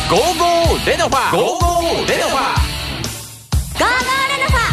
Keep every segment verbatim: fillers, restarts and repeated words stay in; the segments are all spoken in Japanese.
ゴーゴーレノファゴーゴーレノファゴーゴーレノフ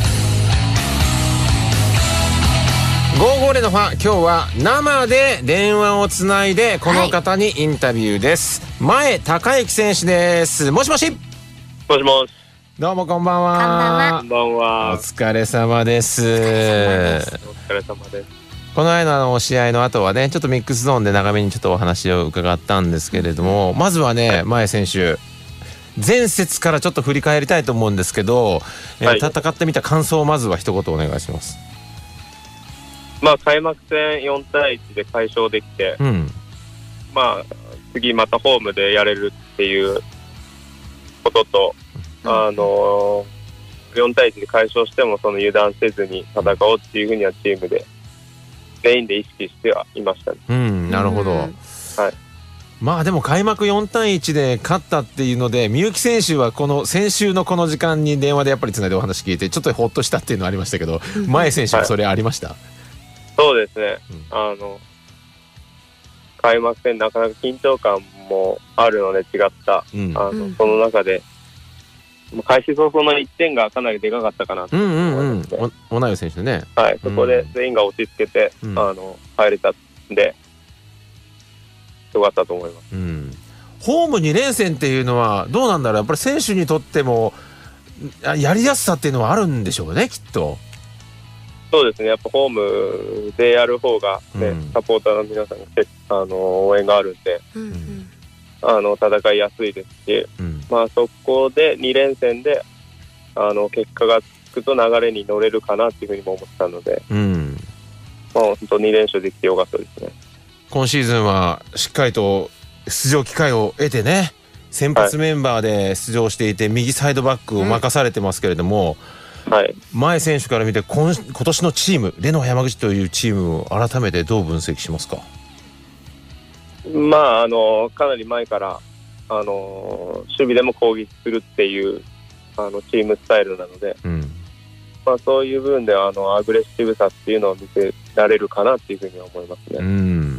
ァゴーゴーレノファ今日は生で電話をつないでこの方にインタビューです、はい、前隆之選手です。もしもし。 もしもし。 どうもこんばんは。 こんばんは。 お疲れ様です。お疲れ様です。 この間の試合の後はねちょっとミックスゾーンで長めにちょっとお話を伺ったんですけれども、まずはね前選手前節からちょっと振り返りたいと思うんですけど、はい、えー、戦ってみた感想をまずは一言お願いします。 まあ開幕戦よんたいいちで快勝できて、うん、まあ次またホームでやれるっていうことと、うん、あのー、よんたいいちで快勝してもその油断せずに戦おうっていうふうにはチームで全員で意識してはいましたね。 うん、なるほど、うん、はい。まあでも開幕よんたいいちで勝ったっていうのでみゆき選手はこの先週のこの時間に電話でやっぱりつないでお話聞いてちょっとホッとしたっていうのありましたけど、うん、前選手はそれありました？はい、 そうですね、うん、あの開幕戦なかなか緊張感もあるので違った、うん、あの、うん、その中で開始早々のいってんがかなりでかかったかなと思いますね。うんうんうん、 おなよ選手ね、 はい、そこで全員が落ち着けて、うん、あの入れたんでよかったと思います、 うん、ホームに連戦っていうのはどうなんだろう。やっぱり選手にとってもやりやすさっていうのはあるんでしょうねきっと。 そうですね、やっぱホームでやる方が、ね、うん、サポーターの皆さんがあの応援があるんで、うんうん、あの戦いやすいですし、うん、まあ、そこでに連戦であの結果がつくと流れに乗れるかなっていうふうにも思ったので、うん、まあ、本当に連勝できてよかったですね。 今シーズンはしっかりと出場機会を得てね先発メンバーで出場していて、はい、右サイドバックを任されてますけれども、うん、はい、前選手から見て 今, 今年のチームレノファ山口というチームを改めてどう分析しますか？ まあ、あのかなり前からあの守備でも攻撃するっていうあのチームスタイルなので、うん、まあ、そういう部分ではあのアグレッシブさっていうのを見せられるかなっていうふうには思いますね。うん、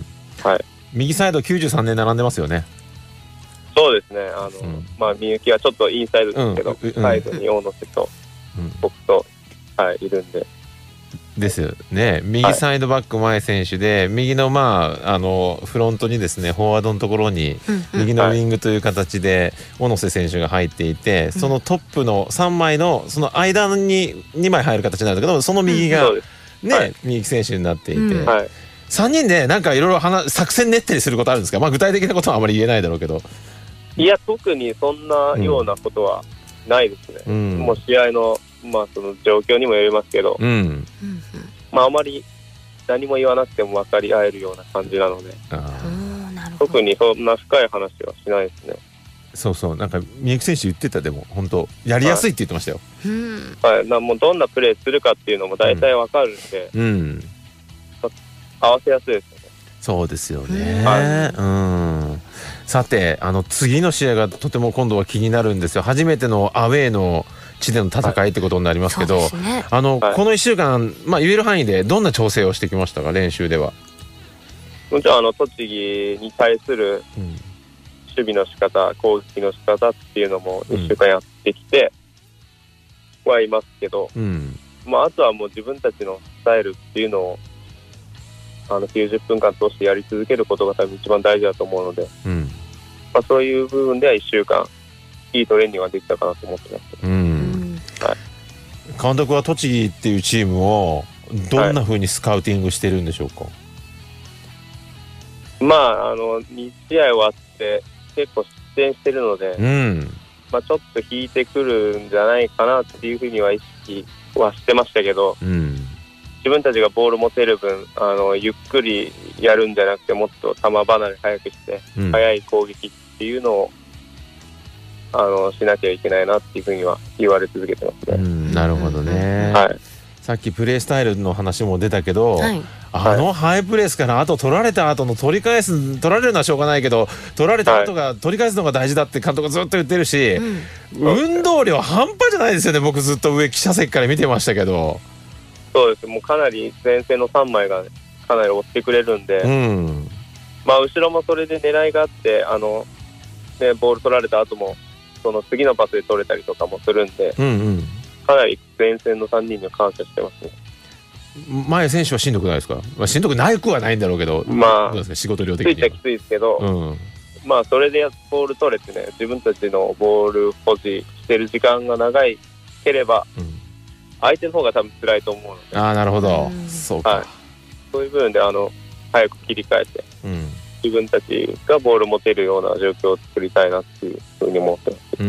はい、右サイドきゅうじゅうさんねん並んでますよね。 そうですね、あの、うん、まあ、みゆきはちょっとインサイドですけど、うん、サイドに大野瀬と、うん、僕と、はい、いるんでですよね。右サイドバック前選手で、はい、右のまああのフロントにですねフォワードのところに右のウィングという形で小野瀬選手が入っていて、はい、そのトップのさんまいのその間ににまい入る形なんだけどその右が、うん、ね、はい、右選手になっていて、うん、はい、さんにんでなんかいろいろ作戦練ったりすることあるんですか？まあ具体的なことはあまり言えないだろうけど。 いや特にそんなようなことはないですね、うん、もう試合のまあその状況にもよりますけど、うん、まああまり何も言わなくても分かり合えるような感じなので、あ、特にそんな深い話はしないですね。 そうそう、なんかみゆき選手言ってた。でも本当やりやすいって言ってましたよ。 はい、はい、なもうどんなプレーするかっていうのも大体分かるんで、うんうん、合わせやすいですよね。 そうですよね、はい、うん。さてあの次の試合がとても今度は気になるんですよ。初めてのアウェーの地での戦いってことになりますけど、はい、ね、あの、はい、このいっしゅうかん、まあ、言える範囲でどんな調整をしてきましたか？練習では。 もちろんあの栃木に対する守備の仕方、攻撃の仕方っていうのもいっしゅうかんやってきてはいますけど、うん、まあ、あとはもう自分たちのスタイルっていうのをあのきゅうじゅっぷんかん通してやり続けることが多分一番大事だと思うので、うん、まあ、そういう部分ではいっしゅうかんいいトレーニングができたかなと思ってます、うん、はい、 監督は栃木っていうチームをどんな風にスカウティングしてるんでしょうか？はい、 まあ、あのに試合終わって結構失点してるので、うん、まあ、ちょっと引いてくるんじゃないかなっていうふうには意識はしてましたけど、うん、自分たちがボール持てる分あのゆっくりやるんじゃなくてもっと球離れ早くして、うん、早い攻撃っていうのをあのしなきゃいけないなっていうふうには言われ続けてますね。うん、 なるほどね、はい、さっきプレースタイルの話も出たけど、はい、あのハイプレスからあと取られた後の取り返す取られるのはしょうがないけど取られた後が取り返すのが大事だって監督がずっと言ってるし、うん、運動量半端じゃないですよね。僕ずっと上記者席から見てましたけど。 そうです、もうかなり前線のさんまいがかなり追ってくれるんで、うん、まあ後ろもそれで狙いがあってあのね、ボール取られた後もその次のパスで取れたりとかもするんで、 うんうん、 かなり前線のさんにんに感謝してますね。 前選手はしんどくないですか？まあ、しんどくないくはないんだろうけど、 まあ、 どうですか仕事量的についちゃきついですけど、 うん、 まあそれでボール取れてね、自分たちのボール保持してる時間が長いければ、うん、相手の方が多分辛いと思うので。 ああ、なるほど、うん、そうか、はい、 そういう部分であの早く切り替えて、うん、自分たちがボール持てるような状況を作りたいなっていうふうに思ってます。 うん、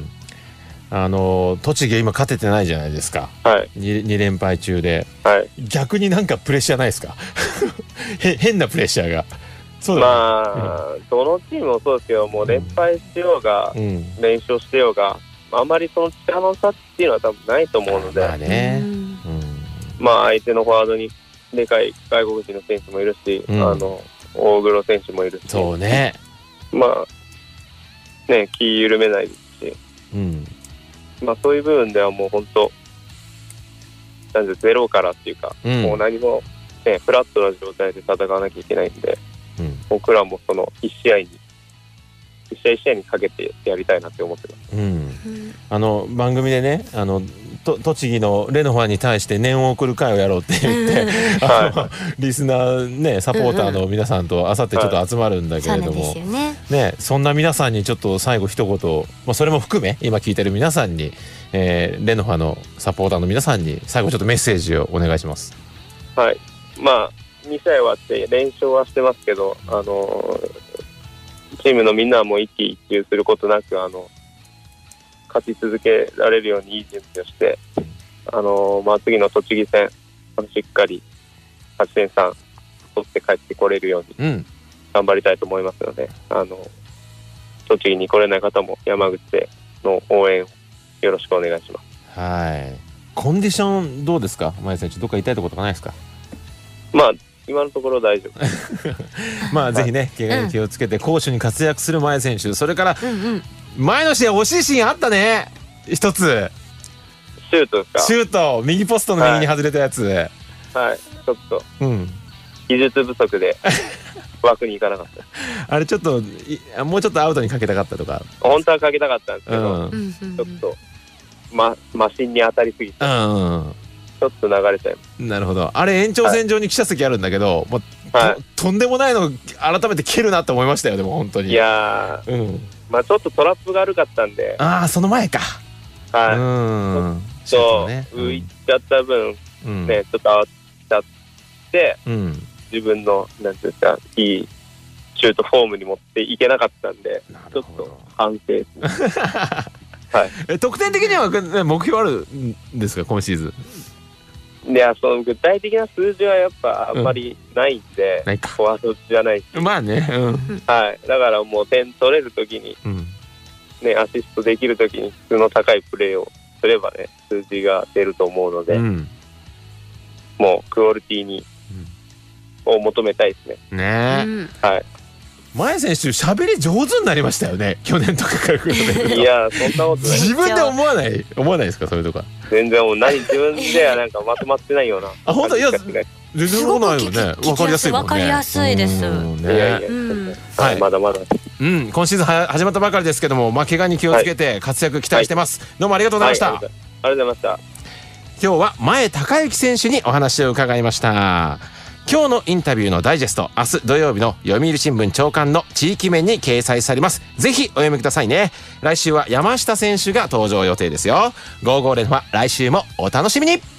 あの栃木今勝ててないじゃないですか、 はい、 2, に連敗中で、 はい、 逆になんかプレッシャーないですか？変なプレッシャーが。 そうだね、まあ、うん、どのチームもそうですけど、もう連敗しようが、うん、連勝してようが、あんまりその力の差っていうのは多分ないと思うので、 まあね、うん、 まあ相手のフォワードにでかい外国人の選手もいるし、うん、あの大黒選手もいるし、 そうね、 まあね、気緩めないですし、うん、まあそういう部分ではもう本当なんでゼロからっていうか、うん、もう何も、ね、フラットな状態で戦わなきゃいけないんで、うん、僕らもそのいち試合にいち試合いち試合にかけてやりたいなって思ってます、うん、 あの番組でね、あのと栃木のレノファに対して念を送る会をやろうって言って、うん、あの、はい、リスナーねサポーターの皆さんとあさってちょっと集まるんだけれども、はい、ね, ねそんな皆さんにちょっと最後一言、まあ、それも含め今聞いてる皆さんに、えー、レノファのサポーターの皆さんに最後ちょっとメッセージをお願いします。 はい、まあに試合終わって連勝はしてますけど、あのー、チームのみんなはもう一喜一憂することなく、あの勝ち続けられるようにいい準備をして、あのーまあ、次の栃木戦しっかり勝ち点さん取って帰ってこれるように頑張りたいと思いますので、うん、あの栃木に来れない方も山口での応援よろしくお願いします。 はい。コンディションどうですか、前選手、どっか痛いところとかないですか？ まあ今のところ大丈夫まあぜひね、怪我に気をつけて攻守に活躍する前選手、それから前の試合惜しいシーンあったね、一つシュートですか？ シュート、右ポストの右に外れたやつ、はい、 はい、ちょっと、うん、技術不足で枠に行かなかったあれちょっともうちょっとアウトにかけたかったとか、 本当はかけたかったんですけど、うん、ちょっと、ま、マシンに当たりすぎて、うんうん、ちょっと流れちゃいます。 なるほど。あれ延長線上に記者席あるんだけど、はい、もう と, とんでもないの改めて蹴るなと思いましたよ。でも本当に、 いやー、うん、まあちょっとトラップが悪かったんで、 ああその前か、 はい、うんちょっと浮いちゃった分、うん、ね、ちょっと慌てちゃって、うん、自分のなんていうんですか、いいシュートフォームに持っていけなかったんで、ちょっと反省ですねはい、 え得点的には目標あるんですか今シーズン？いや、その具体的な数字はやっぱあんまりないんで、うん、フォワードじゃないし、 まあね、うん、 はい、だからもう点取れるときに、うん、ね、アシストできるときに質の高いプレーをすればね、数字が出ると思うので、うん、もうクオリティに、うん、を求めたいですね。 ね、 はい。 前選手喋り上手になりましたよね、去年とかから比べると。 いや、そんなことない。 自分で思わない思わないですか、そういうとか。 全然もう何自分ではなんかまとまってないような。 あ、本当？いや全然そうないよね。わかりやすいもんね。 わかりやすいです。ね、 いやいや、うん、はい、まだまだ。 うん、今シーズンは始まったばかりですけども、まあ怪我に気をつけて活躍期待してます。はい、どうもありがとうございました。はい、ありがとうございました。 今日は前孝之選手にお話を伺いました。今日のインタビューのダイジェスト、明日土曜日の読売新聞朝刊の地域面に掲載されます。ぜひお読みくださいね。来週は山下選手が登場予定ですよ。ゴーゴー連覇、来週もお楽しみに。